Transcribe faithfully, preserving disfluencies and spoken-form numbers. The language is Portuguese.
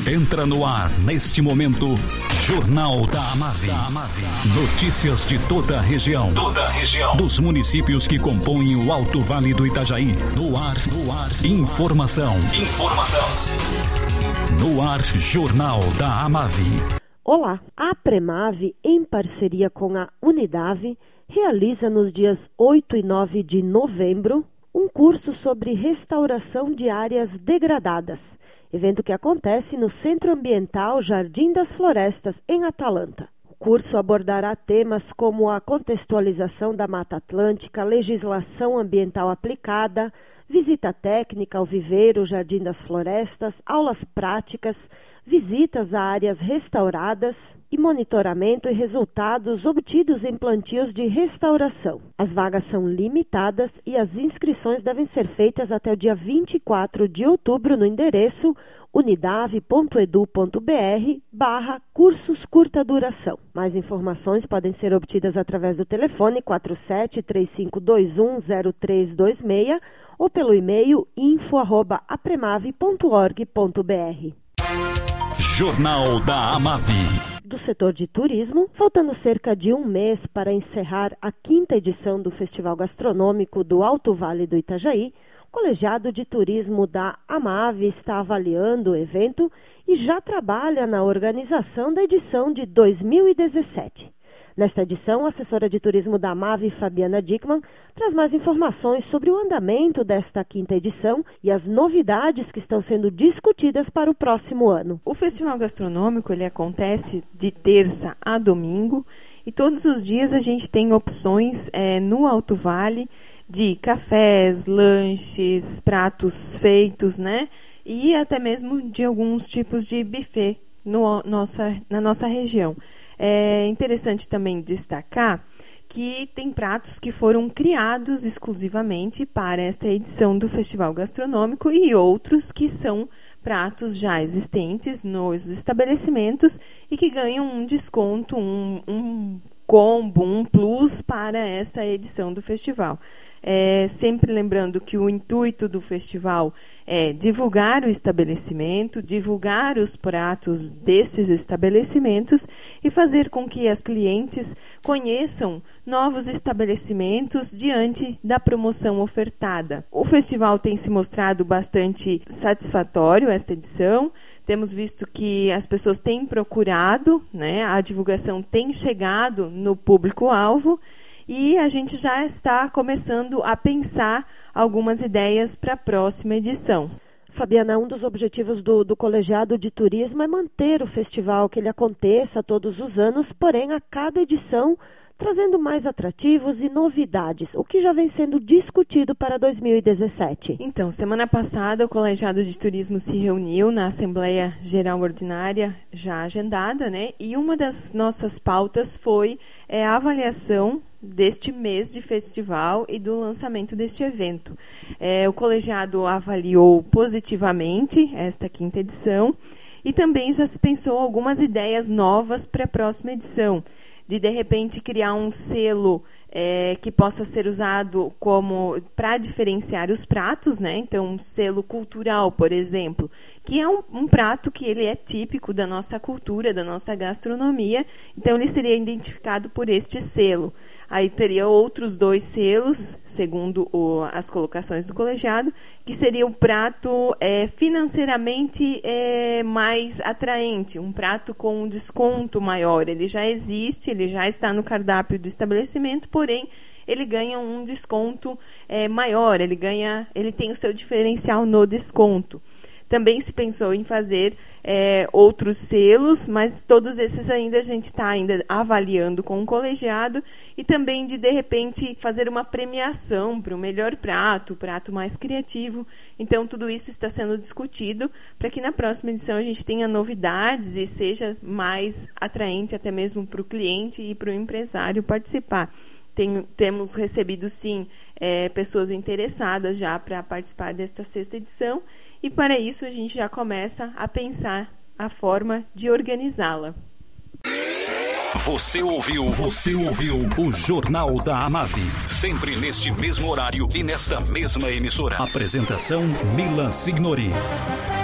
Entra no ar, neste momento, Jornal da Amave. Notícias de toda a região. Toda a região. Dos municípios que compõem o Alto Vale do Itajaí. No ar, no ar. Informação. Informação. No ar, Jornal da Amave. Olá, a Apremave, em parceria com a Unidave, realiza nos dias oito e nove de novembro um curso sobre restauração de áreas degradadas, evento que acontece no Centro Ambiental Jardim das Florestas, em Atalanta. O curso abordará temas como a contextualização da Mata Atlântica, legislação ambiental aplicada, visita técnica ao viveiro Jardim das Florestas, aulas práticas, visitas a áreas restauradas e monitoramento e resultados obtidos em plantios de restauração. As vagas são limitadas e as inscrições devem ser feitas até o dia vinte e quatro de outubro no endereço unidave.edu.br barra cursos curta duração. Mais informações podem ser obtidas através do telefone quatro sete três cinco dois um zero três dois seis ou pelo e-mail info arroba apremave ponto org ponto br. Jornal da Amave. Do setor de turismo, faltando cerca de um mês para encerrar a quinta edição do Festival Gastronômico do Alto Vale do Itajaí, o Colegiado de Turismo da Amave está avaliando o evento e já trabalha na organização da edição de dois mil e dezessete. Nesta edição, a assessora de turismo da Amave, Fabiana Dickmann, traz mais informações sobre o andamento desta quinta edição e as novidades que estão sendo discutidas para o próximo ano. O Festival Gastronômico ele acontece de terça a domingo e todos os dias a gente tem opções é, no Alto Vale de cafés, lanches, pratos feitos, né? E até mesmo de alguns tipos de buffet no, nossa, na nossa região. É interessante também destacar que tem pratos que foram criados exclusivamente para esta edição do Festival Gastronômico e outros que são pratos já existentes nos estabelecimentos e que ganham um desconto, um, um combo, um plus para essa edição do festival. É, sempre lembrando que o intuito do festival é divulgar o estabelecimento, divulgar os pratos desses estabelecimentos e fazer com que as clientes conheçam novos estabelecimentos diante da promoção ofertada. O festival tem se mostrado bastante satisfatório esta edição. Temos visto que as pessoas têm procurado, né, a divulgação tem chegado no público-alvo. E a gente já está começando a pensar algumas ideias para a próxima edição. Fabiana, um dos objetivos do, do Colegiado de Turismo é manter o festival, que ele aconteça todos os anos, porém a cada edição trazendo mais atrativos e novidades, o que já vem sendo discutido para dois mil e dezessete. Então, semana passada o Colegiado de Turismo se reuniu na Assembleia Geral Ordinária, já agendada, né? E uma das nossas pautas foi é, a avaliação deste mês de festival e do lançamento deste evento. É, o colegiado avaliou positivamente esta quinta edição e também já se pensou algumas ideias novas para a próxima edição, de de repente criar um selo é, que possa ser usado como para diferenciar os pratos, né? Então um selo cultural, por exemplo, que é um, um prato que ele é típico da nossa cultura, da nossa gastronomia, então ele seria identificado por este selo. Aí teria outros dois selos, segundo o, as colocações do colegiado, que seria o prato é, financeiramente é, mais atraente, um prato com um desconto maior. Ele já existe, ele já está no cardápio do estabelecimento, porém ele ganha um desconto é, maior, ele, ganha, ele tem o seu diferencial no desconto. Também se pensou em fazer é, outros selos, mas todos esses ainda a gente está ainda avaliando com o colegiado e também de, de repente, fazer uma premiação para o melhor prato, o prato mais criativo. Então, tudo isso está sendo discutido para que na próxima edição a gente tenha novidades e seja mais atraente até mesmo para o cliente e para o empresário participar. Tem, temos recebido, sim, é, pessoas interessadas já para participar desta sexta edição e, para isso, a gente já começa a pensar a forma de organizá-la. Você ouviu, você ouviu o Jornal da Amave, sempre neste mesmo horário e nesta mesma emissora. Apresentação Milan Signori.